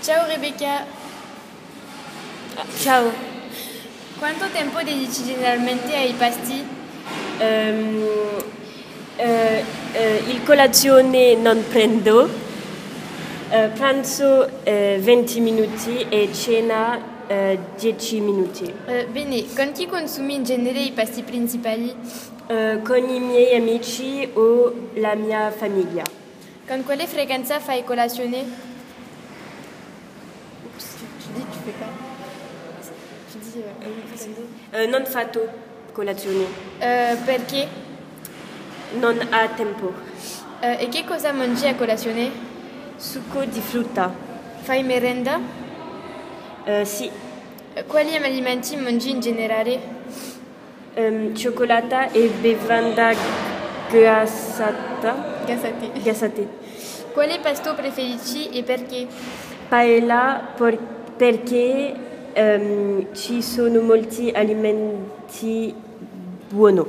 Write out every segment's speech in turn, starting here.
Ciao Rebecca, Ciao, quanto tempo dedichi generalmente ai pasti? il colazione non prendo, pranzo 20 minuti e cena 10 minuti. Bene, con chi consumi in genere i pasti principali? Con i miei amici o la mia famiglia. Con quale frequenza fai colazione? Tu fais quoi? Tu dis Non fatto colazione, perché? non ha tempo. E che cosa mangi a colazione? Succo di frutta, Fai merenda? sì. Quali alimenti mangi in generale? Cioccolata e bevanda gassate. Quale pasto preferisci e perché? Paella perché ci sono molti alimenti buoni.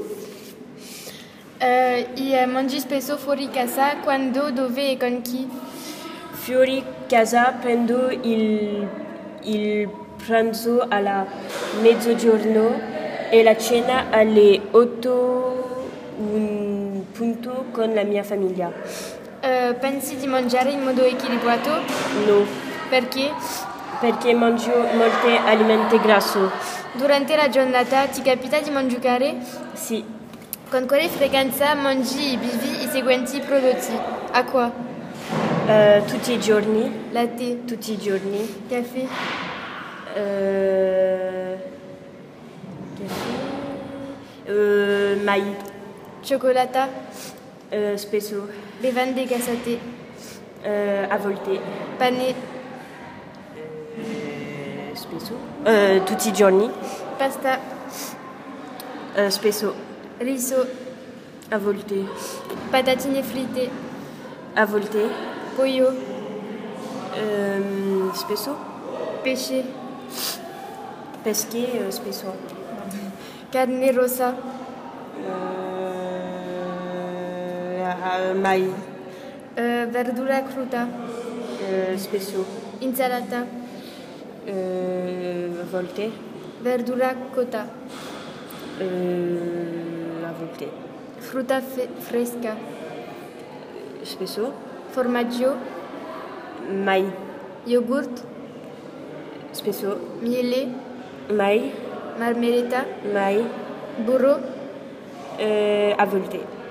Mangi spesso fuori casa, quando, dove e con chi? Fuori casa prendo il pranzo alla mezzogiorno e la cena alle 8 un punto con la mia famiglia. Pensi di mangiare in modo equilibrato? No, Perché? perché mangio molti alimenti grassi. Durante la giornata ti capita di mangiare? Sì, Con quale frequenza mangi e bevi i seguenti prodotti? Acqua, tutti i giorni. latte, Tutti i giorni. caffè, Mai, cioccolata, spesso, bevande gassate, a volte, pane, spesso, tutti i giorni, pasta, spesso, riso, a volte, patatine fritte, a volte, pollo, spesso, pesce, pesche, spesso, carne rossa, mai, verdura cruda, spesso, insalata, a volte, verdura cotta, a volte, frutta fresca, spesso, formaggio, mai, yogurt, spesso, miele, mai, marmellata, mai, burro, a volte.